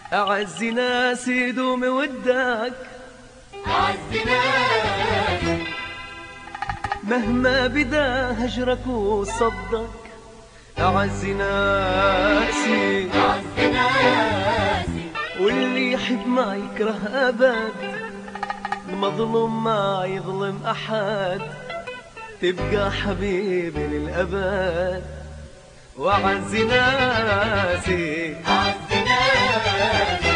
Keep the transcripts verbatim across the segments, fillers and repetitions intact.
أعز ناس يدوم ودك، أعز ناس مهما بدا هجرك وصدك. أعز ناسي، أعز ناسي واللي يحب ما يكره أبد، المظلوم ما يظلم أحد، تبقى حبيبي للأبد. وأعز ناسي، أعز ناسي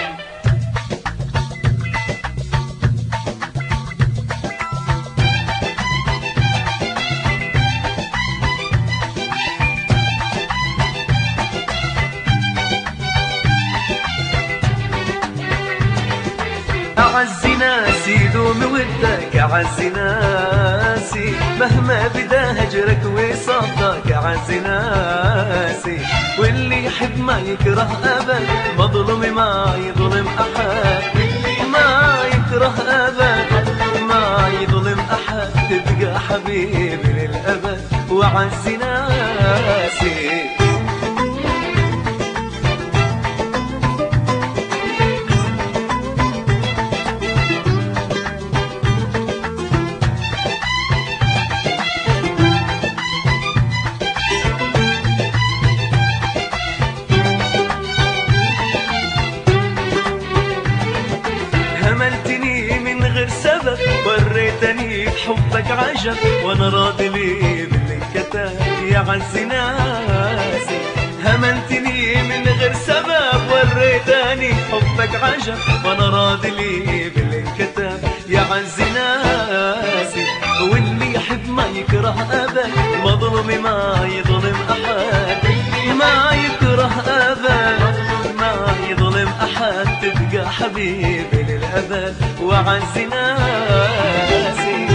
أعز ناسي دوم ودك. أعز ناسي مهما بدا هجرك وصدك. أعز ناسي واللي يحب ما يكره أبد، مظلوم ما يظلم أحد، ما يكره أبد، ما يظلم أحد، تبقى حبيبي للأبد. وأعز ناسي هملتني من غير سبب، وريتني بحبك عجب، وانا راضي لي باللي انكتب. يا عز ناسي هملتني من غير سبب، وريتني بحبك عجب، وانا راضي لي باللي انكتب. يا عز ناسي واللي يحب ما يكره ابد، مظلوم ما يظلم احد، ما يكره ابد، ما يظلم احد، تبقى حبيبي للأبد. وأعز ناسي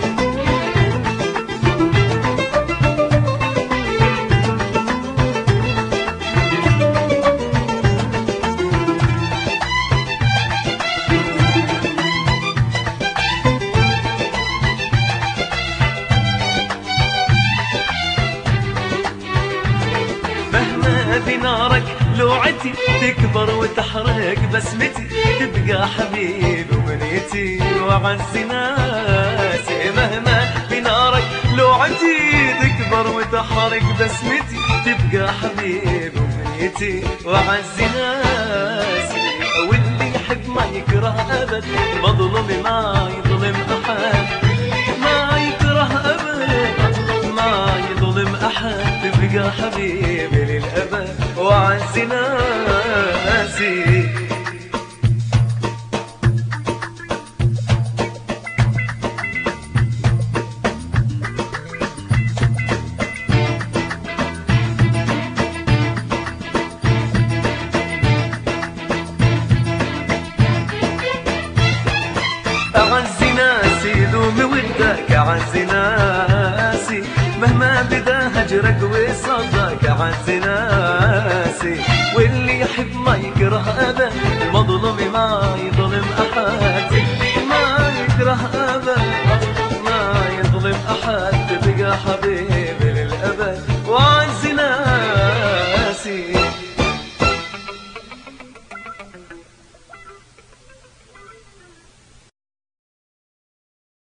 مهما بنارك لوعتي تكبر وتحرق بسمتي، تبقى حبيبي وبنيتي. وأعز ناسي مهما بنارك لوعتي تكبر وتحرق بسمتي، تبقى حبيبي وبنيتي. وأعز ناسي واللي يحب ما يكره أبد، المظلوم ما يظلم أحد، ما يكره أبد، ما يظلم أحد، تبقى حبيبي للأبد. وأعز ناسي أعز ناسي دوم ودك. أعز ناسي مهما بدا هجرك وصدك. أعز ناسي واللي يحب ما يكره أبد، المظلوم ما يظلم